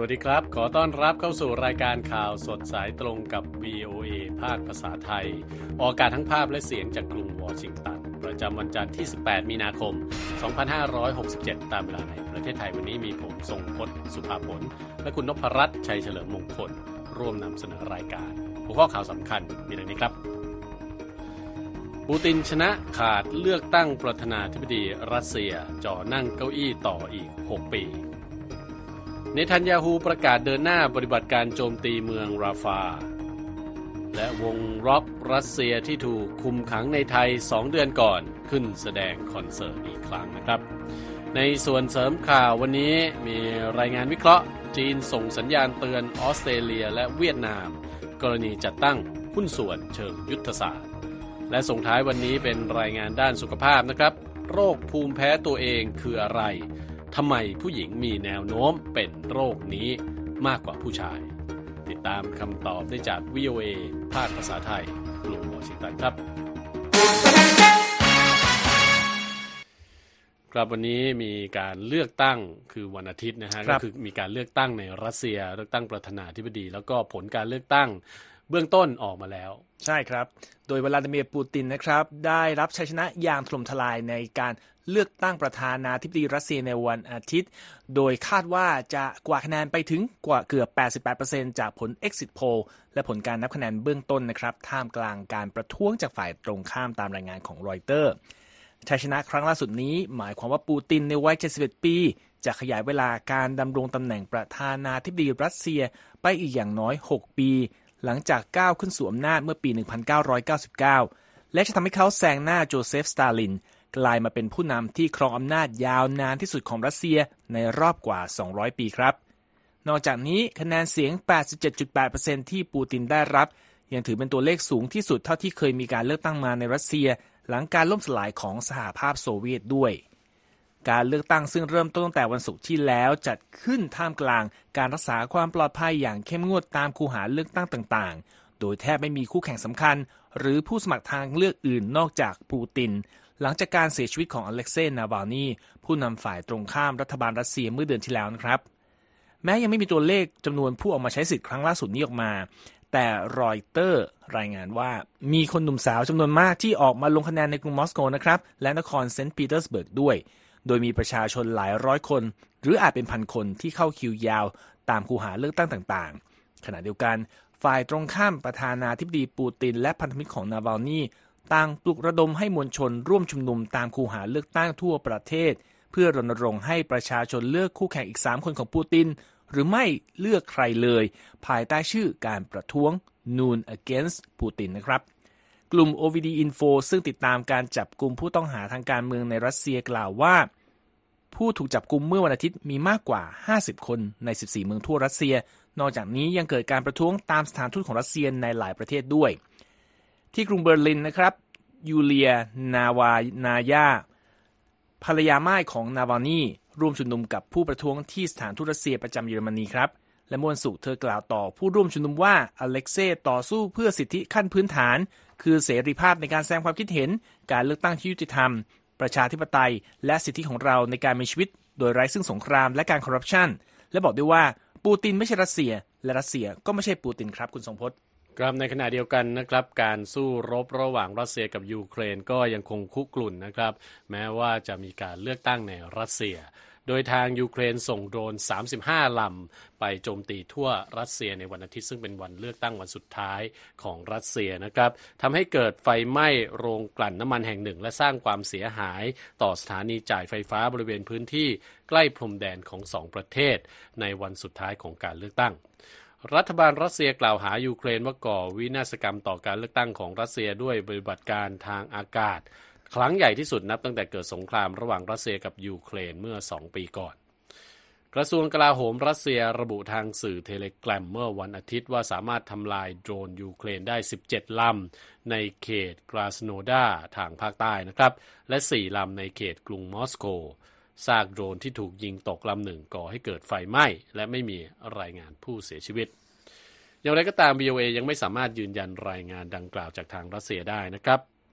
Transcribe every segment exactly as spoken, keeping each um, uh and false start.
วัสดีครับขอต้อนรับเข้าสู่รายการข่าวสดสายตรงกับ วี โอ เอ ภาคภาษาไทยออกอากาศทั้งภาพและเสียงจากกรุงวอชิงตันประจำวันจันทร์ที่สิบแปดมีนาคมสองพันห้าร้อยหกสิบเจ็ดตามเวลาในประเทศไทยวันนี้มีผมทรงพจน์สุภาผลและคุณนพรัตน์ชัยเฉลิมมงคลร่วมนำเสนอรายการหัวข้อข่าวสำคัญมีดังนี้ครับปูตินชนะขาดเลือกตั้งประธานาธิบดีรัสเซียจ่อนั่งเก้าอี้ต่ออีกหกปีเนทันยาฮูประกาศเดินหน้าปฏิบัติการโจมตีเมืองราฟาและวงร็อกรัสเซียที่ถูกคุมขังในไทยสองเดือนก่อนขึ้นแสดงคอนเสิร์ตอีกครั้งนะครับในส่วนเสริมข่าววันนี้มีรายงานวิเคราะห์จีนส่งสัญญาณเตือนออสเตรเลียและเวียดนามกรณีจัดตั้งหุ้นส่วนเชิงยุทธศาสตร์และส่งท้ายวันนี้เป็นรายงานด้านสุขภาพนะครับโรคภูมิแพ้ตัวเองคืออะไรทำไมผู้หญิงมีแนวโน้มเป็นโรคนี้มากกว่าผู้ชายติดตามคำตอบได้จาก วี โอ เอ ภาคภาษาไทยกรุงวอชิงตันครับครับวันนี้มีการเลือกตั้งคือวันอาทิตย์นะฮะก็คือมีการเลือกตั้งในรัสเซียเลือกตั้งประธานาธิบดีแล้วก็ผลการเลือกตั้งเบื้องต้นออกมาแล้วใช่ครับโดยวลาดิเมียร์ปูตินนะครับได้รับชัยชนะอย่างถล่มทลายในการเลือกตั้งประธานาธิบดีรัสเซียในวันอาทิตย์โดยคาดว่าจะกวาดคะแนนไปถึงกว่าเกือบ แปดสิบแปดเปอร์เซ็นต์ จากผล Exit Poll และผลการนับคะแนนเบื้องต้นนะครับท่ามกลางการประท้วงจากฝ่ายตรงข้ามตามรายงานของรอยเตอร์ชัยชนะครั้งล่าสุดนี้หมายความว่าปูตินในวัยเจ็ดสิบเอ็ดปีจะขยายเวลาการดำรงตำแหน่งประธานาธิบดีรัสเซียไปอีกอย่างน้อยหกปีหลังจากก้าวขึ้นสู่อำนาจเมื่อปีหนึ่งพันเก้าร้อยเก้าสิบเก้าและจะทำให้เขาแซงหน้าโจเซฟสตาลินกลายมาเป็นผู้นำที่ครองอำนาจยาวนานที่สุดของรัสเซียในรอบกว่าสองร้อยปีครับนอกจากนี้คะแนนเสียง แปดสิบเจ็ดจุดแปดเปอร์เซ็นต์ ที่ปูตินได้รับยังถือเป็นตัวเลขสูงที่สุดเท่าที่เคยมีการเลือกตั้งมาในรัสเซียหลังการล่มสลายของสหภาพโซเวียตด้วยการเลือกตั้งซึ่งเริ่มต้นตั้งแต่วันศุกร์ที่แล้วจัดขึ้นท่ามกลางการรักษาความปลอดภัยอย่างเข้มงวดตามคูหาเลือกตั้งต่างๆโดยแทบไม่มีคู่แข่งสำคัญหรือผู้สมัครทางเลือกอื่นนอกจากปูตินหลังจากการเสียชีวิตของอเล็กเซย์ นาวาลนีผู้นำฝ่ายตรงข้ามรัฐบาลรัสเซียเมื่อเดือนที่แล้วนะครับแม้ยังไม่มีตัวเลขจำนวนผู้ออกมาใช้สิทธิ์ครั้งล่าสุดนี้ออกมาแต่รอยเตอร์รายงานว่ามีคนหนุ่มสาวจำนวนมากที่ออกมาลงคะแนนในกรุงมอสโกนะครับและนครเซนต์ปีเตอร์สเบิร์กด้วยโดยมีประชาชนหลายร้อยคนหรืออาจเป็นพันคนที่เข้าคิวยาวตามคูหาเลือกตั้งต่างๆขณะเดียวกันฝ่ายตรงข้ามประธานาธิบดีปูตินและพันธมิตรของนาวาลนีต่างปลุกระดมให้มวลชนร่วมชุมนุมตามคูหาเลือกตั้งทั่วประเทศเพื่อรณรงค์ให้ประชาชนเลือกคู่แข่งอีกสามคนของปูตินหรือไม่เลือกใครเลยภายใต้ชื่อการประท้วง Noon Against Putin นะครับกลุ่ม โอ วี ดี Info ซึ่งติดตามการจับกุมผู้ต้องหาทางการเมืองในรัสเซียกล่าวว่าผู้ถูกจับกุมเมื่อวันอาทิตย์มีมากกว่าห้าสิบคนในสิบสี่เมืองทั่วรัสเซียนอกจากนี้ยังเกิดการประท้วงตามสถานทูตของรัสเซียในหลายประเทศด้วยที่กรุงเบอร์ลินนะครับยูเลียนาวานายาภรรยาม่ายของนาวาลนีร่วมชุมนุมกับผู้ประท้วงที่สถานทูตรัสเซียประจำเยอรมนีครับและเมื่อวันศุกร์เธอกล่าวต่อผู้ร่วมชุมนุมว่าอเล็กเซย์ต่อสู้เพื่อสิทธิขั้นพื้นฐานคือเสรีภาพในการแสดงความคิดเห็นการเลือกตั้งที่ยุติธรรมประชาธิปไตยและสิทธิของเราในการมีชีวิตโดยไร้ซึ่งสงครามและการคอร์รัปชันและบอกด้วยว่าปูตินไม่ใช่รัสเซียและรัสเซียก็ไม่ใช่ปูตินครับคุณทรงพจน์ครับในขณะเดียวกันนะครับการสู้รบระหว่างรัสเซียกับยูเครนก็ยังคงคุกรุ่นนะครับแม้ว่าจะมีการเลือกตั้งในรัสเซียโดยทางยูเครนส่งโดรนสามสิบห้าลำไปโจมตีทั่วรัสเซียในวันอาทิตย์ซึ่งเป็นวันเลือกตั้งวันสุดท้ายของรัสเซียนะครับทำให้เกิดไฟไหม้โรงกลั่นน้ำมันแห่งหนึ่งและสร้างความเสียหายต่อสถานีจ่ายไฟฟ้าบริเวณพื้นที่ใกล้พรมแดนของสองประเทศในวันสุดท้ายของการเลือกตั้งรัฐบาลรัสเซียกล่าวหายูเครนว่าก่อวินาศกรรมต่อการเลือกตั้งของรัสเซียด้วยปฏิบัติการทางอากาศครั้งใหญ่ที่สุดนับตั้งแต่เกิดสงครามระหว่างรัสเซียกับยูเครนเมื่อสองปีก่อนกระทรวงกลาโหมรัสเซียระบุทางสื่อเทเลแกรมเมื่อวันอาทิตย์ว่าสามารถทำลายโดรนยูเครนได้สิบเจ็ดลำในเขตกราสโนดาทางภาคใต้นะครับและสี่ลำในเขตกรุงมอสโกซากโดรนที่ถูกยิงตกลำหนึ่งก่อให้เกิดไฟไหม้และไม่มีรายงานผู้เสียชีวิตอย่างไรก็ตาม วี โอ เอ ยังไม่สามารถยืนยันรายงานดังกล่าวจากทางรัสเซียได้นะครับ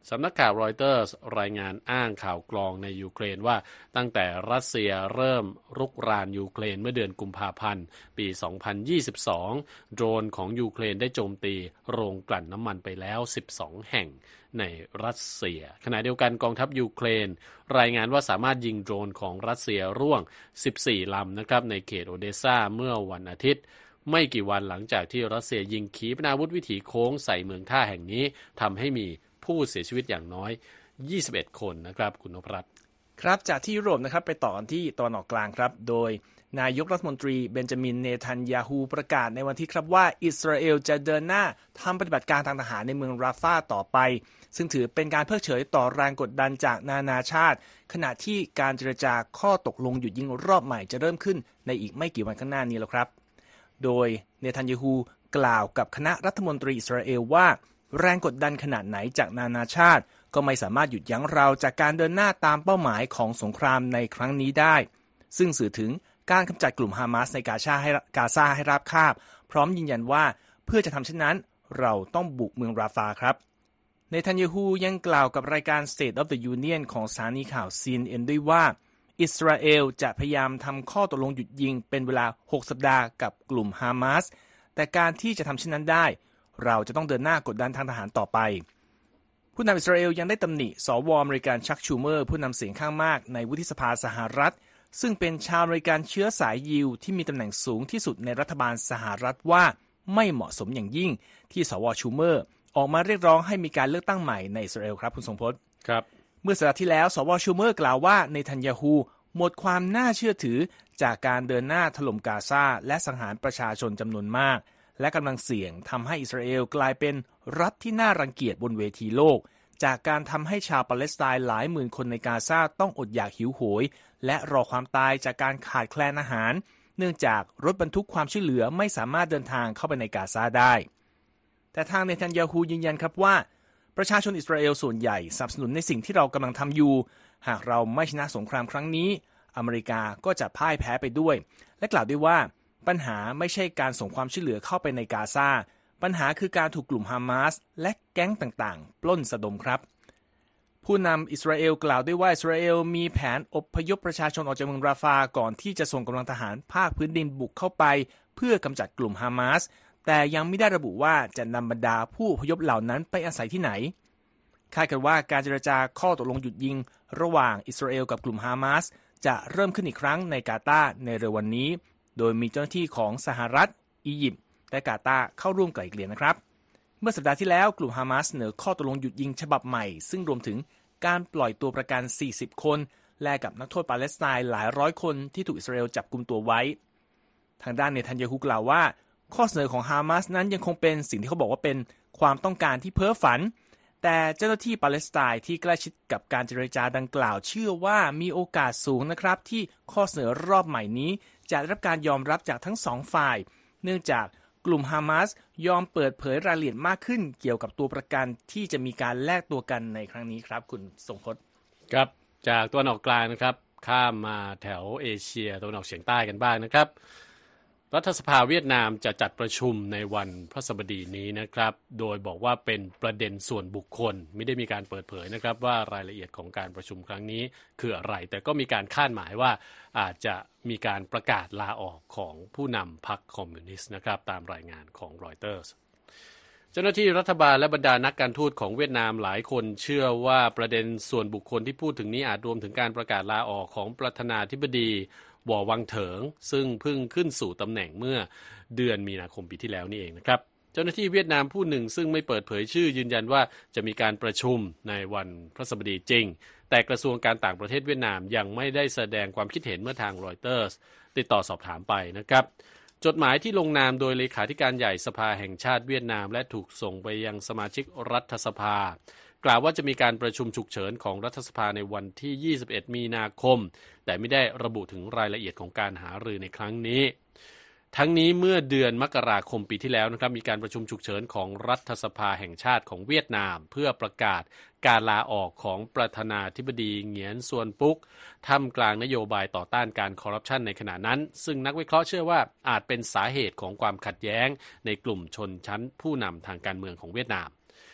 สำนักข่าวรอยเตอร์สรายงานอ้างข่าวกรองในยูเครนว่าตั้งแต่รัสเซียเริ่มรุกรานยูเครนเมื่อเดือนกุมภาพันธ์ปี สองพันยี่สิบสอง โดรนของยูเครนได้โจมตีโรงกลั่นน้ำมันไปแล้ว สิบสอง แห่งในรัสเซียขณะเดียวกันกองทัพยูเครนรายงานว่าสามารถยิงโดรนของรัสเซียร่วง สิบสี่ ลำนะครับในเขตโอเดสซาเมื่อวันอาทิตย์ไม่กี่วันหลังจากที่รัสเซียยิงขีปนาวุธวิถีโค้งใส่เมืองท่าแห่งนี้ทำให้มีผู้เสียชีวิตอย่างน้อยยี่สิบเอ็ดคนนะครับคุณนพรัตน์ครับจากที่ยุโรปนะครับไปต่อกันที่ตะวันออกกลางครับโดยนายกรัฐมนตรีเบนจามินเนทันยาฮูประกาศในวันที่ครับว่าอิสราเอลจะเดินหน้าทำปฏิบัติการทางทหารในเมืองราฟาต่อไปซึ่งถือเป็นการเพิกเฉยต่อแรงกดดันจากนานาชาติขณะที่การเจรจาข้อตกลงหยุดยิงรอบใหม่จะเริ่มขึ้นในอีกไม่กี่วันข้างหน้านี้แล้วครับโดยเนทันยาฮูกล่าวกับคณะรัฐมนตรีอิสราเอลว่าแรงกดดันขนาดไหนจากนานาชาติก็ไม่สามารถหยุดยั้งเราจากการเดินหน้าตามเป้าหมายของสงครามในครั้งนี้ได้ซึ่งสื่อถึงการกำจัดกลุ่มฮามาสในกาซาให้กาซาให้ราบคาบพร้อมยืนยันว่าเพื่อจะทำเช่นนั้นเราต้องบุกเมืองราฟาครับเนทันยาฮูยังกล่าวกับรายการ State of the Union ของสถานีข่าว ซี เอ็น เอ็น ด้วยว่าอิสราเอลจะพยายามทำข้อตกลงหยุดยิงเป็นเวลาหกสัปดาห์กับกลุ่มฮามาสแต่การที่จะทำเช่นนั้นได้เราจะต้องเดินหน้ากดดันทางทหารต่อไปผู้นำอิสราเอลยังได้ตำหนิสวอเมริกันชักชูเมอร์ผู้นำเสียงข้างมากในวุฒิสภาสหรัฐซึ่งเป็นชาวอเมริกันเชื้อสายยิวที่มีตำแหน่งสูงที่สุดในรัฐบาลสหรัฐว่าไม่เหมาะสมอย่างยิ่งที่สวชูเมอร์ออกมาเรียกร้องให้มีการเลือกตั้งใหม่ในอิสราเอลครับคุณทรงพจน์ครับเมื่อสัปดาห์ที่แล้วสวชูเมอร์กล่าวว่าเนทันยาฮูหมดความน่าเชื่อถือจากการเดินหน้าถล่มกาซาและสังหารประชาชนจำนวนมากและกำลังเสี่ยงทำให้อิสราเอลกลายเป็นรัฐที่น่ารังเกียจบนเวทีโลกจากการทำให้ชาวปาเลสไตน์หลายหมื่นคนในกาซาต้องอดอยากหิวโหยและรอความตายจากการขาดแคลนอาหารเนื่องจากรถบรรทุกความช่วยเหลือไม่สามารถเดินทางเข้าไปในกาซาได้แต่ทางเนทันยาฮูยืนยันครับว่าประชาชนอิสราเอลส่วนใหญ่สนับสนุนในสิ่งที่เรากำลังทำอยู่หากเราไม่ชนะสงครามครั้งนี้อเมริกาก็จะพ่ายแพ้ไปด้วยและกล่าวด้วยว่าปัญหาไม่ใช่การส่งความช่วยเหลือเข้าไปในกาซาปัญหาคือการถูกกลุ่มฮามาสและแก๊งต่างๆปล้นสะดมครับผู้นำอิสราเอลกล่าวด้วยว่าอิสราเอลมีแผนอพยพประชาชนออกจากเมืองราฟาก่อนที่จะส่งกำลังทหารภาคพื้นดินบุกเข้าไปเพื่อกำจัดกลุ่มฮามาสแต่ยังไม่ได้ระบุว่าจะนำบรรดาผู้อพยพเหล่านั้นไปอาศัยที่ไหนคาดกันว่าการเจรจาข้อตกลงหยุดยิงระหว่างอิสราเอลกับกลุ่มฮามาสจะเริ่มขึ้นอีกครั้งในกาตาร์ในเร็ววันนี้โดยมีเจ้าหน้าที่ของสหรัฐอียิปต์และกาตาร์เข้าร่วมไกล่เกลี่ยนะครับเมื่อสัปดาห์ที่แล้วกลุ่มฮามาสเสนอข้อตกลงหยุดยิงฉบับใหม่ซึ่งรวมถึงการปล่อยตัวประกันสี่สิบคนแลกกับนักโทษปาเลสไตน์หลายร้อยคนที่ถูกอิสราเอลจับกุมตัวไว้ทางด้านเนทันยาฮูกล่าวว่าข้อเสนอของฮามาสนั้นยังคงเป็นสิ่งที่เขาบอกว่าเป็นความต้องการที่เพ้อฝันแต่เจ้าหน้าที่ปาเลสไตน์ที่ใกล้ชิดกับการเจรจาดังกล่าวเชื่อว่ามีโอกาสสูงนะครับที่ข้อเสนอรอบใหม่นี้จะได้รับการยอมรับจากทั้งสองฝ่ายเนื่องจากกลุ่มฮามาสยอมเปิดเผยรายละเอียดมากขึ้นเกี่ยวกับตัวประกันที่จะมีการแลกตัวกันในครั้งนี้ครับคุณทรงพจน์ครับจากตะวันออกกลางนะครับข้ามมาแถวเอเชียตะวันออกเฉียงใต้กันบ้างนะครับรัฐสภาเวียดนามจะจัดประชุมในวันพฤหัสบดีนี้นะครับโดยบอกว่าเป็นประเด็นส่วนบุคคลไม่ได้มีการเปิดเผยนะครับว่ารายละเอียดของการประชุมครั้งนี้คืออะไรแต่ก็มีการคาดหมายว่าอาจจะมีการประกาศลาออกของผู้นำพรรคคอมมิวนิสต์นะครับตามรายงานของรอยเตอร์สเจ้าหน้าที่รัฐบาลและบรรดานักการทูตของเวียดนามหลายคนเชื่อว่าประเด็นส่วนบุคคลที่พูดถึงนี้อาจรวมถึงการประกาศลาออกของประธานาธิบดีวอวังเถิงซึ่งเพิ่งขึ้นสู่ตำแหน่งเมื่อเดือนมีนาคมปีที่แล้วนี่เองนะครับเจ้าหน้าที่เวียดนามผู้หนึ่งซึ่งไม่เปิดเผยชื่อยืนยันว่าจะมีการประชุมในวันพฤหัสบดีจริงแต่กระทรวงการต่างประเทศเวียดนามยังไม่ได้แสดงความคิดเห็นเมื่อทางรอยเตอร์สติดต่อสอบถามไปนะครับจดหมายที่ลงนามโดยเลขาธิการใหญ่สภาแห่งชาติเวียดนามและถูกส่งไปยังสมาชิกรัฐสภากล่าวว่าจะมีการประชุมฉุกเฉินของรัฐสภาในวันที่ยี่สิบเอ็ดมีนาคมแต่ไม่ได้ระบุถึงรายละเอียดของการหารือในครั้งนี้ทั้งนี้เมื่อเดือนมกราคมปีที่แล้วนะครับมีการประชุมฉุกเฉินของรัฐสภาแห่งชาติของเวียดนามเพื่อประกาศการลาออกของประธานาธิบดีเหงียนซวนปุ๊กท่ามกลางนโยบายต่อต้านการคอร์รัปชันในขณะนั้นซึ่งนักวิเคราะห์เชื่อว่าอาจเป็นสาเหตุของความขัดแย้งในกลุ่มชนชั้นผู้นำทางการเมืองของเวียดนาม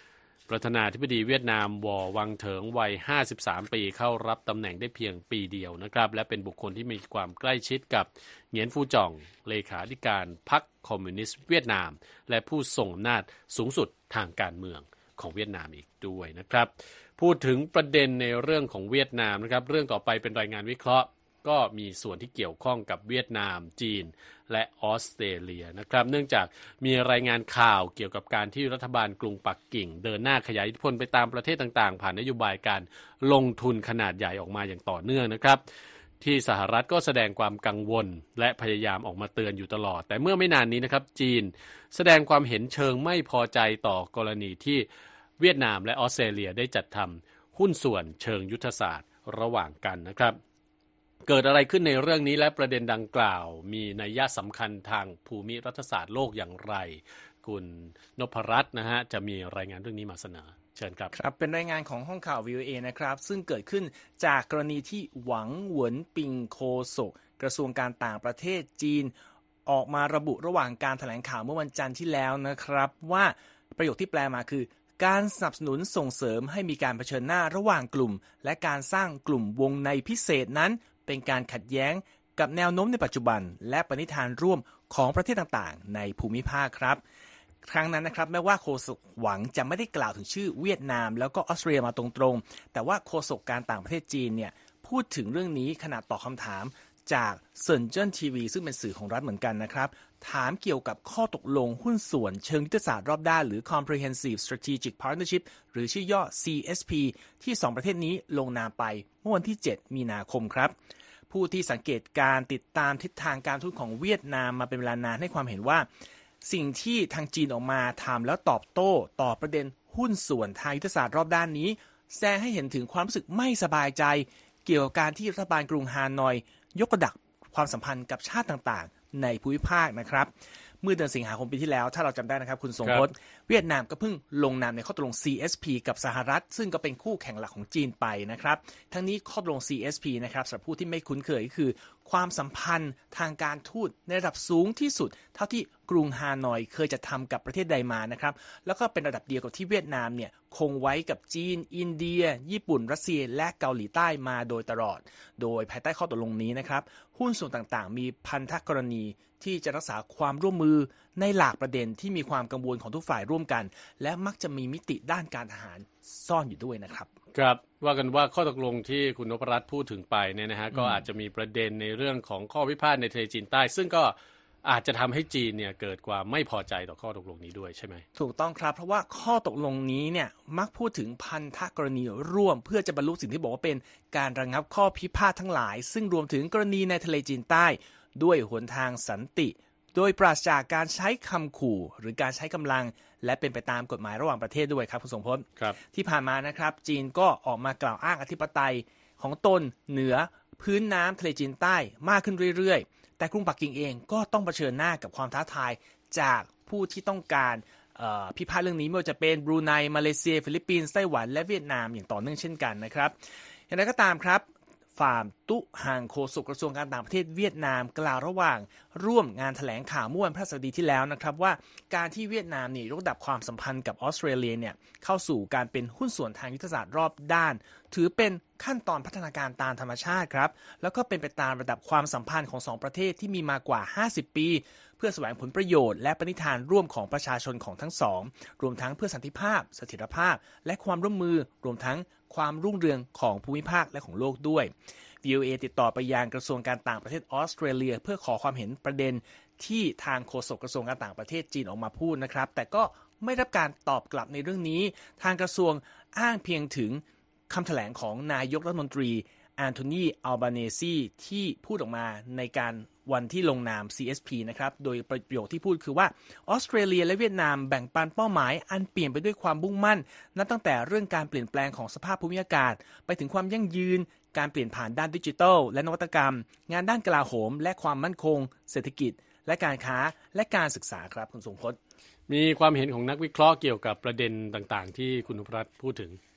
ประธานาธิบดีเวียดนามวอวังเถิงวัยห้าสิบสามปีเข้ารับตำแหน่งได้เพียงปีเดียวนะครับและเป็นบุคคลที่มีความใกล้ชิดกับเหงียนฟูจ่องเลขาธิการพรรคคอมมิวนิสต์เวียดนามและผู้ทรงอำนาจสูงสุดทางการเมืองของเวียดนามอีกด้วยนะครับพูดถึงประเด็นในเรื่องของเวียดนามนะครับเรื่องต่อไปเป็นรายงานวิเคราะห์ก็มีส่วนที่เกี่ยวข้องกับเวียดนามจีนและออสเตรเลียนะครับเนื่องจากมีรายงานข่าวเกี่ยวกับการที่รัฐบาลกรุงปักกิ่งเดินหน้าขยายอิทธิพลไปตามประเทศต่างๆผ่านนโยบายการลงทุนขนาดใหญ่ออกมาอย่างต่อเนื่องนะครับที่สหรัฐก็แสดงความกังวลและพยายามออกมาเตือนอยู่ตลอดแต่เมื่อไม่นานนี้นะครับจีนแสดงความเห็นเชิงไม่พอใจต่อกรณีที่เวียดนามและออสเตรเลียได้จัดทำหุ้นส่วนเชิงยุทธศาสตร์ระหว่างกันนะครับเกิดอะไรขึ้นในเรื่องนี้และประเด็นดังกล่าวมีนัยสำคัญทางภูมิรัฐศาสตร์โลกอย่างไรคุณนพรัตน์นะฮะจะมีรายงานเรื่องนี้มาเสนอเชิญครับครับเป็นรายงานของห้องข่าว วี โอ เอ นะครับซึ่งเกิดขึ้นจากกรณีที่หวังเหวินปิงโคศกกระทรวงการต่างประเทศจีนออกมาระบุระหว่างการแถลงข่าวเมื่อวันจันทร์ที่แล้วนะครับว่าประโยคที่แปลมาคือการสนับสนุนส่งเสริมให้มีการเผชิญหน้าระหว่างกลุ่มและการสร้างกลุ่มวงในพิเศษนั้นเป็นการขัดแย้งกับแนวโน้มในปัจจุบันและปณิธานร่วมของประเทศต่างๆในภูมิภาคครับครั้งนั้นนะครับแม้ว่าโฆษกหวังจะไม่ได้กล่าวถึงชื่อเวียดนามแล้วก็ออสเตรเลียมาตรงๆแต่ว่าโฆษกการต่างประเทศจีนเนี่ยพูดถึงเรื่องนี้ขณะตอบคำถามจากเซินเจิ้นทีวีซึ่งเป็นสื่อของรัฐเหมือนกันนะครับถามเกี่ยวกับข้อตกลงหุ้นส่วนเชิงยุทธศาสตร์รอบด้านหรือ Comprehensive Strategic Partnership หรือชื่อย่อ ซี เอส พี ที่สองประเทศนี้ลงนามไปเมื่อวันที่เจ็ดมีนาคมครับผู้ที่สังเกตการติดตามทิศทางการทูตของเวียดนามมาเป็นเวลานานให้ความเห็นว่าสิ่งที่ทางจีนออกมาทำแล้วตอบโต้ต่อประเด็นหุ้นส่วนทางยุทธศาสตร์รอบด้านนี้แสดงให้เห็นถึงความรู้สึกไม่สบายใจเกี่ยวกับการที่รัฐบาลกรุงฮานอยยกระดับความสัมพันธ์กับชาติต่างๆในภูมิภาคนะครับเมื่อเดือนสิงหาคมปีที่แล้วถ้าเราจำได้นะครับคุณทรงพจน์เวียดนามก็เพิ่งลงนามในข้อตกลง ซี เอส พี กับสหรัฐซึ่งก็เป็นคู่แข่งหลักของจีนไปนะครับทั้งนี้ข้อตกลง ซี เอส พี นะครับสำหรับผู้ที่ไม่คุ้นเคยก็คือความสัมพันธ์ทางการทูตในระดับสูงที่สุดเท่าที่กรุงฮานอยเคยจะทำกับประเทศใดมานะครับแล้วก็เป็นระดับเดียวกับที่เวียดนามเนี่ยคงไว้กับจีนอินเดียญี่ปุ่นรัสเซียและเกาหลีใต้มาโดยตลอดโดยภายใต้ข้อตกลงนี้นะครับหุ้นส่วนต่างๆมีพันธกรณีที่จะรักษาความร่วมมือในหลากประเด็นที่มีความกังวลของทุกฝ่ายร่วมกันและมักจะมีมิติด้านการทหารซ่อนอยู่ด้วยนะครับครับว่ากันว่าข้อตกลงที่คุณนพรัตน์พูดถึงไปเนี่ยนะฮะก็อาจจะมีประเด็นในเรื่องของข้อพิพาทในทะเลจีนใต้ซึ่งก็อาจจะทำให้จีนเนี่ยเกิดความไม่พอใจต่อข้อตกลงนี้ด้วยใช่ไหมถูกต้องครับเพราะว่าข้อตกลงนี้เนี่ยมักพูดถึงพันธกรณีร่วมเพื่อจะบรรลุสิ่งที่บอกว่าเป็นการระงับข้อพิพาททั้งหลายซึ่งรวมถึงกรณีในทะเลจีนใต้ด้วยหนทางสันติโดยปราศจากการใช้คำขู่หรือการใช้กำลังและเป็นไปตามกฎหมายระหว่างประเทศด้วยครับคุณสมพจน์ที่ผ่านมานะครับจีนก็ออกมากล่าวอ้างอธิปไตยของตนเหนือพื้นน้ำทะเลจีนใต้มากขึ้นเรื่อยๆแต่กรุงปักกิ่งเองก็ต้องเผชิญหน้ากับความท้าทายจากผู้ที่ต้องการพิพาทเรื่องนี้ไม่ว่าจะเป็นบรูไนมาเลเซียฟิลิปปินส์ไต้หวันและเวียดนามอย่างต่อเนื่องเช่นกันนะครับอย่างไรก็ตามครับฝ่ายตุฮางโฆษกกระทรวงการต่างประเทศเวียดนามกล่าวระหว่างร่วมงานแถลงข่าวเมื่อวันพฤหัสบดีที่แล้วนะครับว่าการที่เวียดนามนี่ยกระดับความสัมพันธ์กับออสเตรเลียเนี่ยเข้าสู่การเป็นหุ้นส่วนทางยุทธศาสตร์รอบด้านถือเป็นขั้นตอนพัฒนาการตามธรรมชาติครับแล้วก็เป็นไปตามระดับความสัมพันธ์ของสองประเทศที่มีมากว่าห้าสิบปีเพื่อแสวงผลประโยชน์และปณิธานร่วมของประชาชนของทั้งสองรวมทั้งเพื่อสันติภาพเสถียรภาพและความร่วมมือรวมทั้งความรุ่งเรืองของภูมิภาคและของโลกด้วยวี โอ เอ ติดต่อไปยังกระทรวงการต่างประเทศออสเตรเลียเพื่อขอความเห็นประเด็นที่ทางโฆษกกระทรวงการต่างประเทศจีนออกมาพูดนะครับแต่ก็ไม่รับการตอบกลับในเรื่องนี้ทางกระทรวงอ้างเพียงถึงคำแถลงของนายกรัฐมนตรีแอนโทนีอัลบาเนซีที่พูดออกมาในการวันที่ลงนาม ซี เอส พี นะครับโดยประโยคที่พูดคือว่าออสเตรเลียและเวียดนามแบ่งปันเป้าหมายอันเปลี่ยนไปด้วยความมุ่งมั่นนับตั้งแต่เรื่องการเปลี่ยนแปลงของสภาพภูมิอากาศไปถึงความยั่งยืนการเปลี่ยนผ่านด้านดิจิทัลและนวัตกรรมงานด้านกลาโหมและความมั่นคงเศรษฐกิจและการค้าและการศึกษาครับคุณทรงพจน์มีความเห็นของนักวิเคราะห์เกี่ยวกับประเด็นต่างๆที่คุณนพรัตน์พูดถึง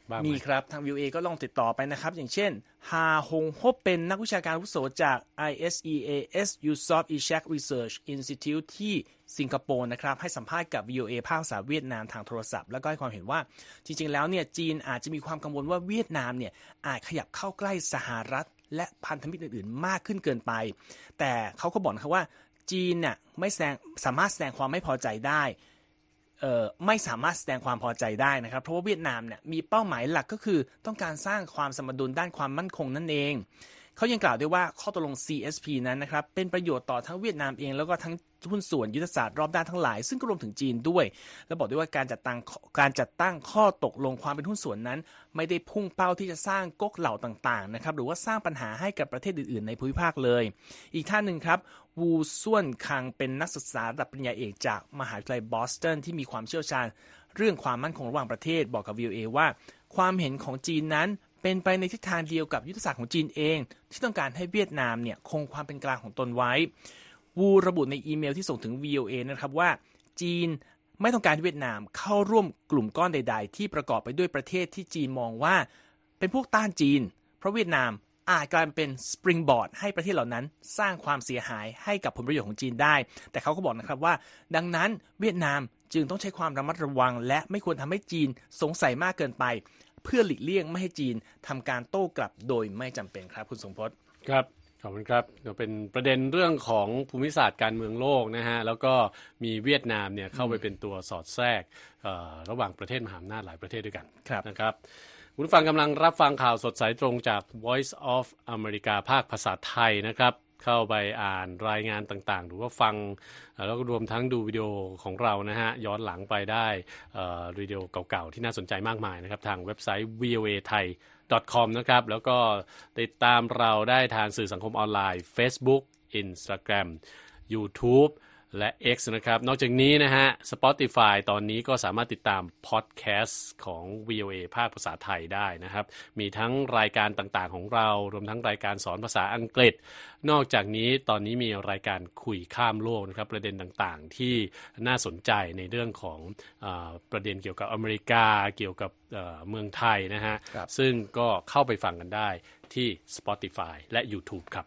บ้างไหมมีครับทาง วี โอ เอ ก็ลองติดต่อไปนะครับอย่างเช่นฮาฮงฮบเป็นนักวิชาการอาวุโสจาก ไอ เอส อี เอ เอส Yusof Ishak Research Institute ที่สิงคโปร์นะครับให้สัมภาษณ์กับ วี โอ เอ ภาคภาษาเวียดนามทางโทรศัพท์แล้วก็ให้ความเห็นว่าจริงๆแล้วเนี่ยจีนอาจจะมีความกังวลว่าเวียดนามเนี่ยอาจขยับเข้าใกล้สหรัฐและพันธมิตรอื่นๆมากขึ้นเกินไปแต่เขาก็บอกนะครับว่าจีนเนี่ยไม่แสดงสามารถแสดงความไม่พอใจได้เอ่อไม่สามารถแสดงความพอใจได้นะครับเพราะว่าเวียดนามเนี่ยมีเป้าหมายหลักก็คือต้องการสร้างความสมดุลด้านความมั่นคงนั่นเองเขายังกล่าวด้วยว่าข้อตกลง ซี เอส พี นั้นนะครับเป็นประโยชน์ต่อทั้งเวียดนามเองแล้วก็ทั้งหุ้นส่วนยุทธศาสตร์รอบด้านทั้งหลายซึ่งก็รวมถึงจีนด้วยและบอกด้วยว่าการจัดตั้งการจัดตั้งข้อตกลงความเป็นหุ้นส่วนนั้นไม่ได้พุ่งเป้าที่จะสร้างก๊กเหล่าต่างๆนะครับหรือว่าสร้างปัญหาให้กับประเทศอื่นๆในภูมิภาคเลยอีกท่านหนึ่งครับวูส่วนคังเป็นนักศึกษาระดับปริญญาเอกจากมหาวิทยาลัยบอสตันที่มีความเชี่ยวชาญเรื่องความมั่นคงระหว่างประเทศบอกกับ วี โอ เอ ว่าความเห็นของจีนนั้นเป็นไปในทิศทางเดียวกับยุทธศาสตร์ของจีนเองที่ต้องการให้เวียดนามเนี่ยคงความเป็นกลางของตนไว้วูระบุในอีเมลที่ส่งถึง วี โอ เอ นะครับว่าจีนไม่ต้องการให้เวียดนามเข้าร่วมกลุ่มก้อนใดๆที่ประกอบไปด้วยประเทศที่จีนมองว่าเป็นพวกต้านจีนเพราะเวียดนามอาจกลายเป็นสปริงบอร์ดให้ประเทศเหล่านั้นสร้างความเสียหายให้กับผลประโยชน์ของจีนได้แต่เขาก็บอกนะครับว่าดังนั้นเวียดนามจึงต้องใช้ความระมัดระวังและไม่ควรทำให้จีนสงสัยมากเกินไปเพื่อหลีกเลี่ยงไม่ให้จีนทำการโต้กลับโดยไม่จำเป็นครับคุณทรงพจน์ครับขอบคุณครับเดี๋ยวเป็นประเด็นเรื่องของภูมิศาสตร์การเมืองโลกนะฮะแล้วก็มีเวียดนามเนี่ยเข้าไปเป็นตัวสอดแทรกระหว่างประเทศมหาอำนาจหลายประเทศด้วยกันนะครับคุณฟังกำลังรับฟังข่าวสดสายตรงจาก Voice of America ภาคภาษาไทยนะครับเข้าไปอ่านรายงานต่างๆหรือว่าฟังแล้วก็รวมทั้งดูวิดีโอของเรานะฮะย้อนหลังไปได้วิดีโอเก่าๆที่น่าสนใจมากมายนะครับทางเว็บไซต์ วี โอ เอ ไทย ดอท คอม นะครับแล้วก็ติดตามเราได้ทางสื่อสังคมออนไลน์ Facebook Instagram YouTubeและ X นะครับนอกจากนี้นะฮะ Spotify ตอนนี้ก็สามารถติดตามพอดแคสต์ของ วี โอ เอ ภาคภาษาไทยได้นะครับมีทั้งรายการต่างๆของเรารวมทั้งรายการสอนภาษาอังกฤษนอกจากนี้ตอนนี้มีรายการคุยข้ามโลกนะครับประเด็นต่างๆที่น่าสนใจในเรื่องของเอ่อประเด็นเกี่ยวกับอเมริกาเกี่ยวกับเอ่อเมืองไทยนะฮะซึ่งก็เข้าไปฟังกันได้ที่ Spotify และ YouTube ครับ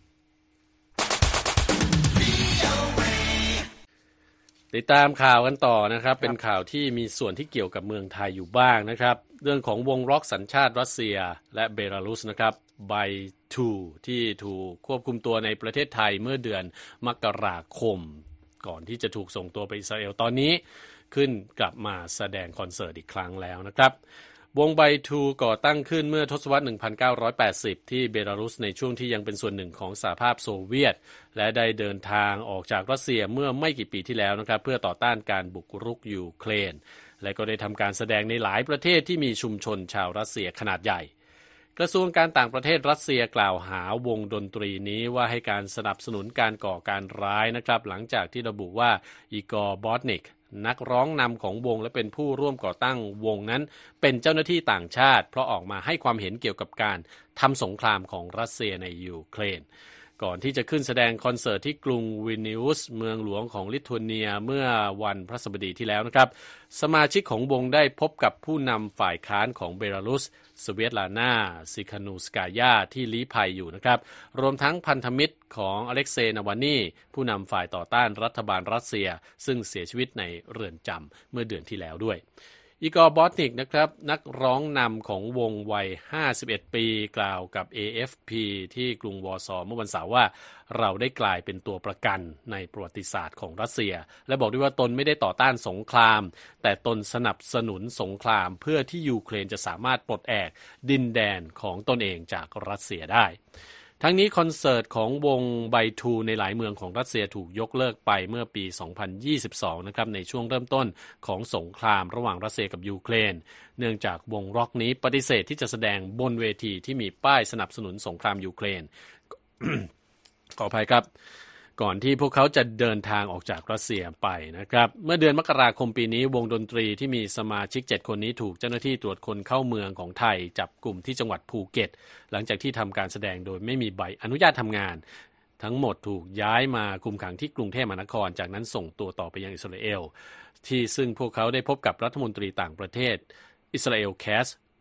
ติดตามข่าวกันต่อนะครับเป็นข่าวที่มีส่วนที่เกี่ยวกับเมืองไทยอยู่บ้างนะครับเรื่องของวงร็อกสัญชาติรัสเซียและเบลารุสนะครับไบทูที่ถูกควบคุมตัวในประเทศไทยเมื่อเดือนมกราคมก่อนที่จะถูกส่งตัวไปอิสราเอลตอนนี้ขึ้นกลับมาแสดงคอนเสิร์ตอีกครั้งแล้วนะครับวงไบทูก่อตั้งขึ้นเมื่อทศวรรษหนึ่งพันเก้าร้อยแปดสิบที่เบลารุสในช่วงที่ยังเป็นส่วนหนึ่งของสหภาพโซเวียตและได้เดินทางออกจากรัสเซียเมื่อไม่กี่ปีที่แล้วนะครับเพื่อต่อต้านการบุกรุกยูเครนและก็ได้ทำการแสดงในหลายประเทศที่มีชุมชนชาวรัสเซียขนาดใหญ่กระทรวงการต่างประเทศรัสเซียกล่าวหาวงดนตรีนี้ว่าให้การสนับสนุนการก่อการร้ายนะครับหลังจากที่ระบุว่าอีกอร์บอตนิกนักร้องนำของวงและเป็นผู้ร่วมก่อตั้งวงนั้นเป็นเจ้าหน้าที่ต่างชาติเพราะออกมาให้ความเห็นเกี่ยวกับการทำสงครามของรัสเซียในยูเครนก่อนที่จะขึ้นแสดงคอนเสิร์ตที่กรุงวิลนิอุสเมืองหลวงของลิทัวเนียเมื่อวันพฤหัสบดีที่แล้วนะครับสมาชิกของวงได้พบกับผู้นำฝ่ายค้านของเบลารุสสเวียตลานาซิคานูสกายาที่ลี้ภัยอยู่นะครับรวมทั้งพันธมิตรของอเล็กเซย์นาวานีผู้นำฝ่ายต่อต้านรัฐบาลรัสเซียซึ่งเสียชีวิตในเรือนจำเมื่อเดือนที่แล้วด้วยอีกอร์บอตนิกนะครับนักร้องนำของวงวัยห้าสิบเอ็ดปีกล่าวกับ เอ เอฟ พี ที่กรุงวอร์ซอเมื่อวันเสาร์ว่าเราได้กลายเป็นตัวประกันในประวัติศาสตร์ของรัสเซียและบอกด้วยว่าตนไม่ได้ต่อต้านสงครามแต่ตนสนับสนุนสงครามเพื่อที่ยูเครนจะสามารถปลดแอกดินแดนของตนเองจากรัสเซียได้ทั้งนี้คอนเสิร์ตของวงไบทูในหลายเมืองของรัสเซียถูกยกเลิกไปเมื่อปี สองพันยี่สิบสอง นะครับในช่วงเริ่มต้นของสงครามระหว่างรัสเซียกับยูเครนเนื่องจากวงร็อกนี้ปฏิเสธที่จะแสดงบนเวทีที่มีป้ายสนับสนุนสงครามยูเครน ขออภัยครับก่อนที่พวกเขาจะเดินทางออกจากรัสเซียไปนะครับเมื่อเดือนมกราคมปีนี้วงดนตรีที่มีสมาชิกเจ็ดคนนี้ถูกเจ้าหน้าที่ตรวจคนเข้าเมืองของไทยจับกลุ่มที่จังหวัดภูเก็ตหลังจากที่ทำการแสดงโดยไม่มีใบอนุญาตทำงานทั้งหมดถูกย้ายมาคุมขังที่กรุงเทพมหานครจากนั้นส่งตัวต่อไปยังอิสราเอลที่ซึ่งพวกเขาได้พบกับรัฐมนตรีต่างประเทศอิสราเอลแคส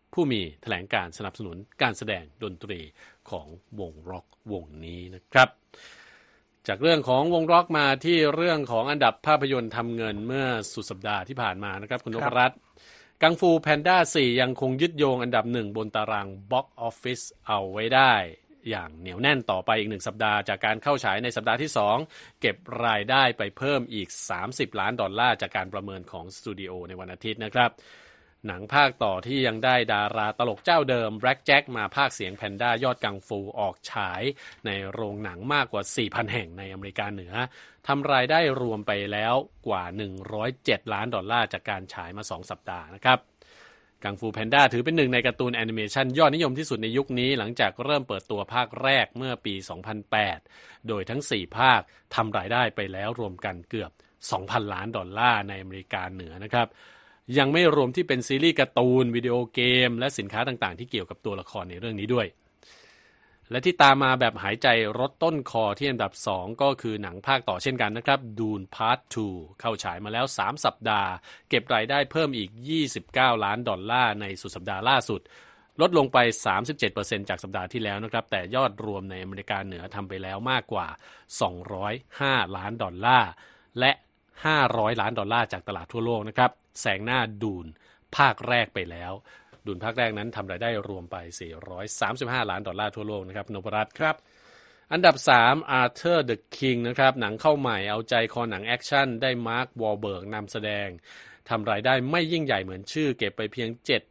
ผู้มีแถลงการสนับสนุนการแสดงดนตรีของวงร็อกวงนี้นะครับจากเรื่องของวงร็อกมาที่เรื่องของอันดับภาพยนตร์ทำเงินเมื่อสุดสัปดาห์ที่ผ่านมานะครับคุณนพรัตน์กังฟูแพนด้าสี่ยังคงยึดโยงอันดับหนึ่งบนตารางบ็อกซ์ออฟฟิศเอาไว้ได้อย่างเหนียวแน่นต่อไปอีกหนึ่งสัปดาห์จากการเข้าฉายในสัปดาห์ที่สองเก็บรายได้ไปเพิ่มอีกสามสิบล้านดอลลาร์จากการประเมินของสตูดิโอในวันอาทิตย์นะครับหนังภาคต่อที่ยังได้ดาราตลกเจ้าเดิมแบล็คแจ็คมาพากย์เสียงแพนด้ายอดกังฟูออกฉายในโรงหนังมากกว่า สี่พัน แห่งในอเมริกาเหนือทำรายได้รวมไปแล้วกว่าหนึ่งร้อยเจ็ดล้านดอลลาร์จากการฉายมาสองสัปดาห์นะครับกังฟูแพนด้าถือเป็นหนึ่งในการ์ตูนแอนิเมชันยอดนิยมที่สุดในยุคนี้หลังจากเริ่มเปิดตัวภาคแรกเมื่อปีสองพันแปดโดยทั้งสี่ภาคทำรายได้ไปแล้วรวมกันเกือบ สองพัน ล้านดอลลาร์ในอเมริกาเหนือนะครับยังไม่รวมที่เป็นซีรีส์การ์ตูนวิดีโอเกมและสินค้าต่างๆที่เกี่ยวกับตัวละครในเรื่องนี้ด้วยและที่ตามมาแบบหายใจรถต้นคอที่อันดับสองก็คือหนังภาคต่อเช่นกันนะครับ Dune Part ทูเข้าฉายมาแล้วสามสัปดาห์เก็บรายได้เพิ่มอีกยี่สิบเก้าล้านดอลลาร์ในสุดสัปดาห์ล่าสุดลดลงไป สามสิบเจ็ดเปอร์เซ็นต์ จากสัปดาห์ที่แล้วนะครับแต่ยอดรวมในอเมริกาเหนือทำไปแล้วมากกว่าสองร้อยห้าล้านดอลลาร์และห้าร้อยล้านดอลลาร์จากตลาดทั่วโลกนะครับแซงหน้าดูนภาคแรกไปแล้วดูนภาคแรกนั้นทำรายได้รวมไปสี่ร้อยสามสิบห้าล้านดอลลาร์ทั่วโลกนะครับนพรัตน์ครับอันดับสาม Arthur the King นะครับหนังเข้าใหม่เอาใจคอหนังแอคชั่นได้มาร์ควอลเบิร์กนำแสดงทำรายได้ไม่ยิ่งใหญ่เหมือนชื่อเก็บไปเพียง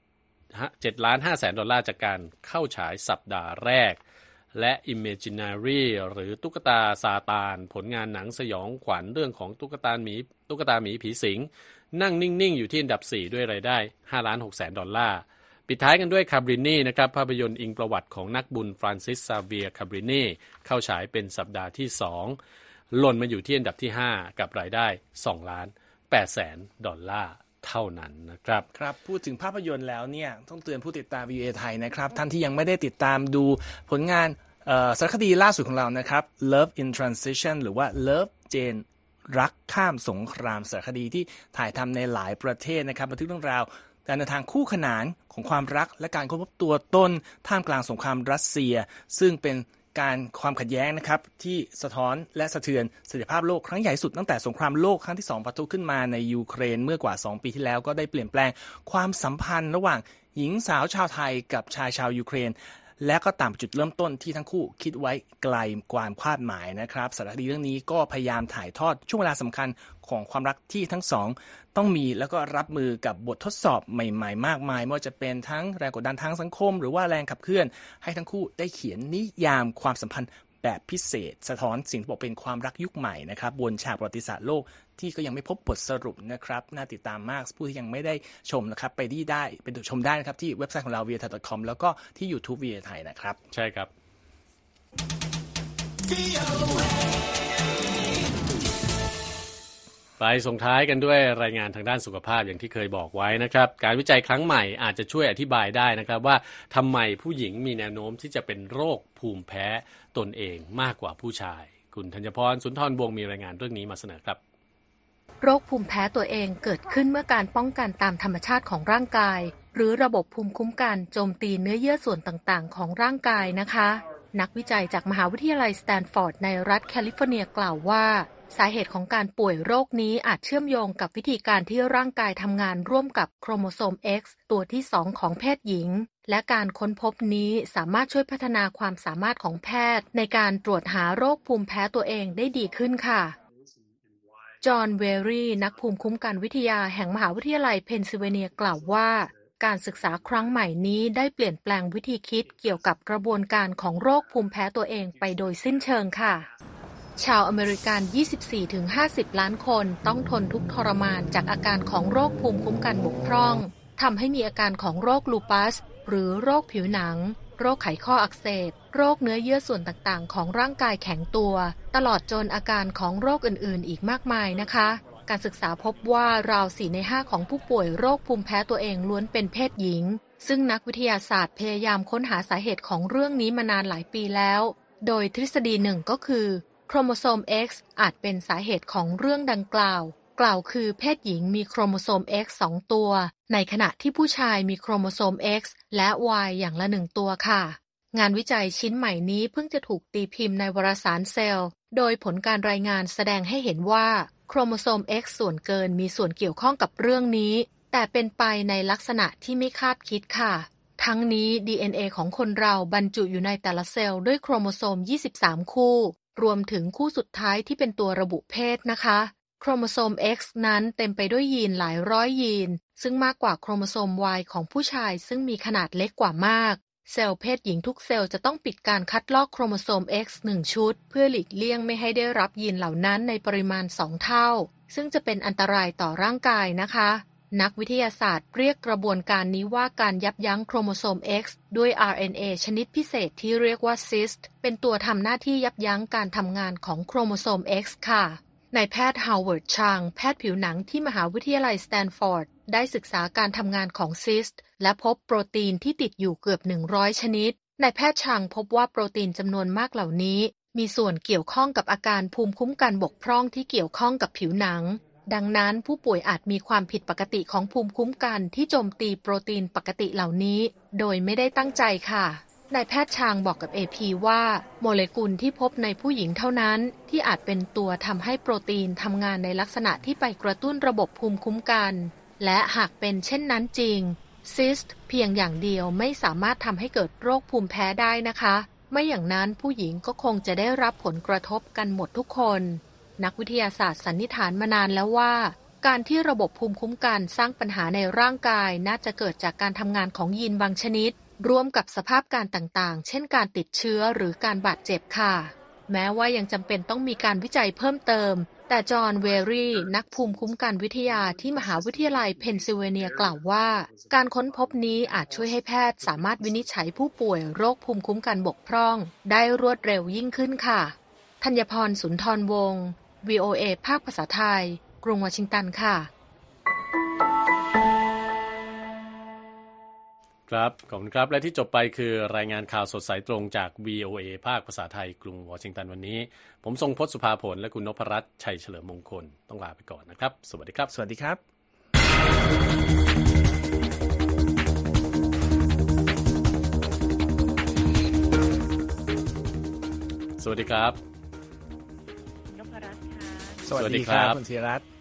7ล้านห้าแสนดอลลาร์จากการเข้าฉายสัปดาห์แรกและ Imaginary หรือตุ๊กตาซาตานผลงานหนังสยองขวัญเรื่องของตุ๊กตาหมีตุ๊กตาหมีผีสิงนั่งนิ่งๆอยู่ที่อันดับสี่ด้วยรายได้ห้าล้านหกแสนดอลลาร์ปิดท้ายกันด้วยคาบรินีนะครับภาพยนตร์อิงประวัติของนักบุญฟรานซิสซาเวียร์คาบรินีเข้าฉายเป็นสัปดาห์ที่สองหล่นมาอยู่ที่อันดับที่ห้ากับรายได้สองล้านแปดแสนดอลลาร์เท่านั้นนะครับครับพูดถึงภาพยนตร์แล้วเนี่ยต้องเตือนผู้ติดตาม วี โอ เอ ไทยนะครับท่านที่ยังไม่ได้ติดตามดูผลงานสารคดีล่าสุดของเรานะครับ Love in Transition หรือว่า Love Jane รักข้ามสงครามสารคดีที่ถ่ายทำในหลายประเทศนะครับบันทึกเรื่องราวการเดินทางคู่ขนานของความรักและการค้นพบตัวตนท่ามกลางสงครามรัสเซียซึ่งเป็นการความขัดแย้งนะครับที่สะท้อนและสะเทือนเสถียรภาพโลกครั้งใหญ่สุดตั้งแต่สงครามโลกครั้งที่สองปะทุขึ้นมาในยูเครนเมื่อกว่าสองปีที่แล้วก็ได้เปลี่ยนแปลงความสัมพันธ์ระหว่างหญิงสาวชาวไทยกับชายชาวยูเครนและก็ตามจุดเริ่มต้นที่ทั้งคู่คิดไว้ไกลความคาดหมายนะครับสารคดีเรื่องนี้ก็พยายามถ่ายทอดช่วงเวลาสำคัญของความรักที่ทั้งสองต้องมีแล้วก็รับมือกับบททดสอบใหม่ๆมากมายไม่ว่าจะเป็นทั้งแรงกดดันทางสังคมหรือว่าแรงขับเคลื่อนให้ทั้งคู่ได้เขียนนิยามความสัมพันธ์แบบพิเศษสะท้อนสิ่งที่บอกเป็นความรักยุคใหม่นะครับบนฉากประวัติศาสตร์โลกที่ก็ยังไม่พบบทสรุปนะครับน่าติดตามมากผู้ที่ยังไม่ได้ชมนะครับไปที่ได้ไปดูชมได้นะครับที่เว็บไซต์ของเรา วี โอ เอ ไทย ดอท คอม แล้วก็ที่ YouTube วี โอ เอ ไทยนะครับใช่ครับไปส่งท้ายกันด้วยรายงานทางด้านสุขภาพอย่างที่เคยบอกไว้นะครับการวิจัยครั้งใหม่อาจจะช่วยอธิบายได้นะครับว่าทำไมผู้หญิงมีแนวโน้มที่จะเป็นโรคภูมิแพ้ตนเองมากกว่าผู้ชายคุณธัญพรสุนทรวงศ์มีรายงานเรื่องนี้มาเสนอครับโรคภูมิแพ้ตัวเองเกิดขึ้นเมื่อการป้องกันตามธรรมชาติของร่างกายหรือระบบภูมิคุ้มกันโจมตีเนื้อเยื่อส่วนต่างๆของร่างกายนะคะนักวิจัยจากมหาวิทยาลัยสแตนฟอร์ดในรัฐแคลิฟอร์เนียกล่าวว่าสาเหตุของการป่วยโรคนี้อาจเชื่อมโยงกับวิธีการที่ร่างกายทำงานร่วมกับโครโมโซม X ตัวที่สองของเพศหญิงและการค้นพบนี้สามารถช่วยพัฒนาความสามารถของแพทย์ในการตรวจหาโรคภูมิแพ้ตัวเองได้ดีขึ้นค่ะจอห์นเวอรี่นักภูมิคุ้มกันวิทยาแห่งมหาวิทยาลัยเพนซิลเวเนียกล่าวว่าการศึกษาครั้งใหม่นี้ได้เปลี่ยนแปลงวิธีคิดเกี่ยวกับกระบวนการของโรคภูมิแพ้ตัวเองไปโดยสิ้นเชิงค่ะชาวอเมริกัน ยี่สิบสี่ถึงห้าสิบ ล้านคนต้องทนทุกข์ทรมานจากอาการของโรคภูมิคุ้มกันบกพร่องทำให้มีอาการของโรคลูปัสหรือโรคผิวหนังโรคไขข้ออักเสบโรคเนื้อเยื่อส่วนต่างๆของร่างกายแข็งตัวตลอดจนอาการของโรคอื่นๆอีกมากมายนะคะการศึกษาพบว่าราวสี่ในห้าของผู้ป่วยโรคภูมิแพ้ตัวเองล้วนเป็นเพศหญิงซึ่งนักวิทยาศาสตร์พยายามค้นหาสาเหตุของเรื่องนี้มานานหลายปีแล้วโดยทฤษฎีหนึ่งก็คือโครโมโซม X อาจเป็นสาเหตุของเรื่องดังกล่าวโกล่าวคือเพศหญิงมีโครโมโซม X สองตัวในขณะที่ผู้ชายมีโครโมโซม X และ Y อย่างละหนึ่งตัวค่ะงานวิจัยชิ้นใหม่นี้เพิ่งจะถูกตีพิมพ์ในวารสารเซลล์โดยผลการรายงานแสดงให้เห็นว่าโครโมโซม X ส่วนเกินมีส่วนเกี่ยวข้องกับเรื่องนี้แต่เป็นไปในลักษณะที่ไม่คาดคิดค่ะทั้งนี้ ดี เอ็น เอ ของคนเราบรรจุอยู่ในแต่ละเซลล์ด้วยโครโมโซมยี่สิบสามคู่รวมถึงคู่สุดท้ายที่เป็นตัวระบุเพศนะคะโครโมโซม X นั้นเต็มไปด้วยยีนหลายร้อยยีนซึ่งมากกว่าโครโมโซม Y ของผู้ชายซึ่งมีขนาดเล็กกว่ามากเซลล์เพศหญิงทุกเซลล์จะต้องปิดการคัดลอกโครโมโซม X หนึ่งชุดเพื่อหลีกเลี่ยงไม่ให้ได้รับยีนเหล่านั้นในปริมาณสองเท่าซึ่งจะเป็นอันตรายต่อร่างกายนะคะนักวิทยาศาสตร์เรียกกระบวนการนี้ว่าการยับยั้งโครโมโซม X ด้วย อาร์ เอ็น เอ ชนิดพิเศษที่เรียกว่า ซี ไอ เอส ที เป็นตัวทำหน้าที่ยับยั้งการทำงานของโครโมโซม X ค่ะนายแพทย์ฮาวเวิร์ดชางแพทย์ผิวหนังที่มหาวิทยาลัยสแตนฟอร์ดได้ศึกษาการทำงานของ ซี ไอ เอส ที และพบโปรตีนที่ติดอยู่เกือบหนึ่งร้อยชนิดนายแพทย์ชางพบว่าโปรตีนจำนวนมากเหล่านี้มีส่วนเกี่ยวข้องกับอาการภูมิคุ้มกันบกพร่องที่เกี่ยวข้องกับผิวหนังดังนั้นผู้ป่วยอาจมีความผิดปกติของภูมิคุ้มกันที่โจมตีโปรตีนปกติเหล่านี้โดยไม่ได้ตั้งใจค่ะนายแพทย์ชางบอกกับ เอ พี ว่าโมเลกุลที่พบในผู้หญิงเท่านั้นที่อาจเป็นตัวทำให้โปรตีนทำงานในลักษณะที่ไปกระตุ้นระบบภูมิคุ้มกันและหากเป็นเช่นนั้นจริง ซี ไอ เอส ที เพียงอย่างเดียวไม่สามารถทำให้เกิดโรคภูมิแพ้ได้นะคะไม่อย่างนั้นผู้หญิงก็คงจะได้รับผลกระทบกันหมดทุกคนนักวิทยาศาสตร์สันนิษฐานมานานแล้วว่าการที่ระบบภูมิคุ้มกันสร้างปัญหาในร่างกายน่าจะเกิดจากการทำงานของยีนบางชนิดร่วมกับสภาพการต่างๆเช่นการติดเชื้อหรือการบาดเจ็บค่ะแม้ว่ายังจำเป็นต้องมีการวิจัยเพิ่มเติมแต่จอห์นเวอรี่นักภูมิคุ้มกันวิทยาที่มหาวิทยาลัยเพนซิลเวเนียกล่าวว่าการค้นพบนี้อาจช่วยให้แพทย์สามารถวินิจฉัยผู้ป่วยโรคภูมิคุ้มกันบกพร่องได้รวดเร็วยิ่งขึ้นค่ะธัญพรสุนทรวงศ์ วี โอ เอ ภาคภาษาไทยกรุงวอชิงตันค่ะครับขอบคุณครับและที่จบไปคือรายงานข่าวสดสายตรงจาก วี โอ เอ ภาคภาษาไทยกรุงวอชิงตันวันนี้ผมทรงพจน์สุภาผลและคุณนพรัตน์ชัยเฉลิมมงคลต้องลาไปก่อนนะครับสวัสดีครับสวัสดีครับสวัสดีครับนพรัตน์ค่ะสวัสดีครับคุณธีรัตน์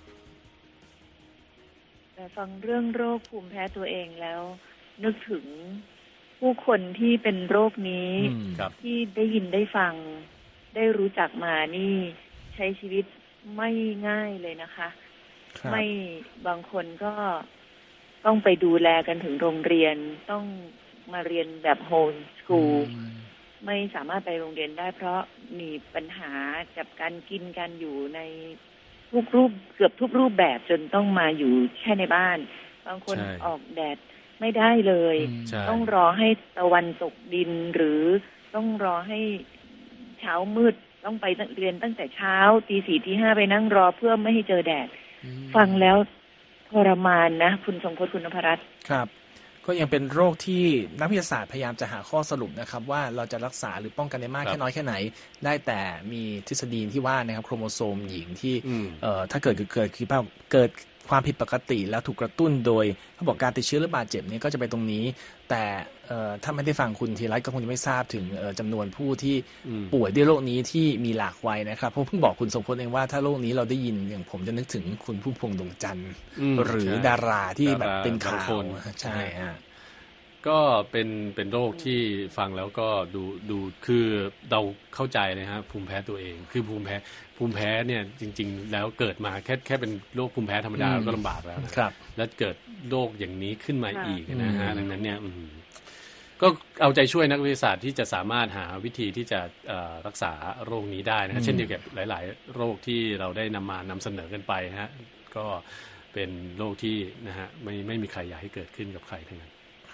แต่ฟังเรื่องโรคภูมิแพ้ตัวเองแล้วนึกถึงผู้คนที่เป็นโรคนี้ที่ได้ยินได้ฟังได้รู้จักมานี่ใช้ชีวิตไม่ง่ายเลยนะคะไม่บางคนก็ต้องไปดูแลกันถึงโรงเรียนต้องมาเรียนแบบโฮมสคูลไม่สามารถไปโรงเรียนได้เพราะมีปัญหากับการกินการอยู่ในทุกรูปเกือบทุกรูปแบบจนต้องมาอยู่แค่ในบ้านบางคนออกแดดไม่ได้เลยต้องรอให้ตะวันตกดินหรือต้องรอให้เช้ามืดต้องไปเรียนตั้งแต่เช้าตีสี่ตีห้าไปนั่งรอเพื่อไม่ให้เจอแดดฟังแล้วทรมานนะคุณทรงพจน์คุณนพรัตน์ครับก็ยังเป็นโรคที่นักวิทยาศาสตร์พยายามจะหาข้อสรุปนะครับว่าเราจะรักษาหรือป้องกันได้มากแค่น้อยแค่ไหนได้แต่มีทฤษฎีที่ว่านะครับโครโมโซมหญิงที่เอ่อถ้าเกิดเกิดคือเกิดความผิดปกติแล้วถูกกระตุ้นโดยเขาบอกการติดเชื้อหรือบาดเจ็บนี้ก็จะไปตรงนี้แต่ถ้าไม่ได้ฟังคุณธีรัตน์ก็คงจะไม่ทราบถึงจำนวนผู้ที่ป่วยด้วยโรคนี้ที่มีหลากวัยนะครับเพราะเพิ่งบอกคุณทรงพจน์เองว่าถ้าโรคนี้เราได้ยินอย่างผมจะนึกถึงคุณพุ่มพวงดวงจันทร์หรือดาราที่แบบเป็นข่าวใช่ฮะก็เป็นเป็นโรคที่ฟังแล้วก็ดูดูคือเราเข้าใจนะฮะภูมิแพ้ตัวเองคือภูมิแพ้ภูมิแพ้เนี่ยจริงๆแล้วเกิดมาแค่แค่เป็นโรคภูมิแพ้ธรรมดาก็ลำบากแล้วครับแล้วเกิดโรคอย่างนี้ขึ้นมาอีกนะฮะดังนั้นเนี่ยก็เอาใจช่วยนักวิทยาศาสตร์ที่จะสามารถหาวิธีที่จะรักษาโรคนี้ได้นะเช่นเดียวกับหลายๆโรคที่เราได้นำมานำเสนอกันไปฮะก็เป็นโรคที่นะฮะไม่ไม่มีใครอยากให้เกิดขึ้นกับใครทั้งนั้น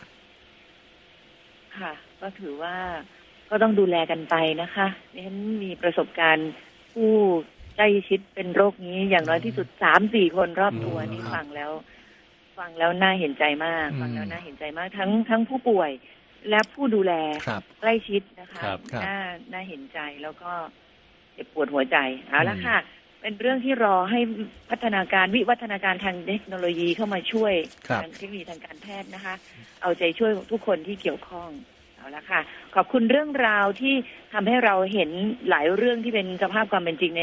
ค่ะก็ถือว่าก็ต้องดูแลกันไปนะคะดิฉันมีประสบการณ์ผู้ใกล้ชิดเป็นโรคนี้อย่างน้อยที่สุด สามสี่ คนรอบตัวนี่ฟังแล้วฟังแล้วน่าเห็นใจมากฟังแล้วน่าเห็นใจมากทั้งทั้งผู้ป่วยและผู้ดูแลใกล้ชิดนะคะน่าน่าเห็นใจแล้วก็เจ็บปวดหัวใจเอาละค่ะเป็นเรื่องที่รอให้พัฒนาการวิวัฒนาการทางเทคโนโลยีเข้ามาช่วยทางเทคโนโลยีทางการแพทย์นะคะเอาใจช่วยทุกคนที่เกี่ยวข้องเอาละค่ะขอบคุณเรื่องราวที่ทำให้เราเห็นหลายเรื่องที่เป็นสภาพความเป็นจริงใน